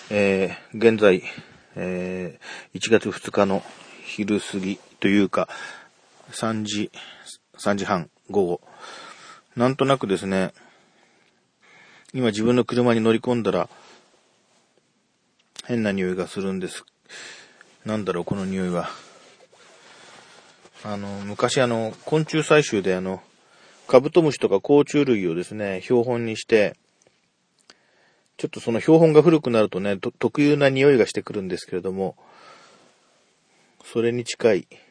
現在、1月2日の昼過ぎというか、3時半午後。なんとなくですね、今自分の車に乗り込んだら、変な匂いがするんです。なんだろう、この匂いは。昔昆虫採集でカブトムシとか甲虫類をですね、標本にして、ちょっとその標本が古くなるとね、特有な匂いがしてくるんですけれども、それに近い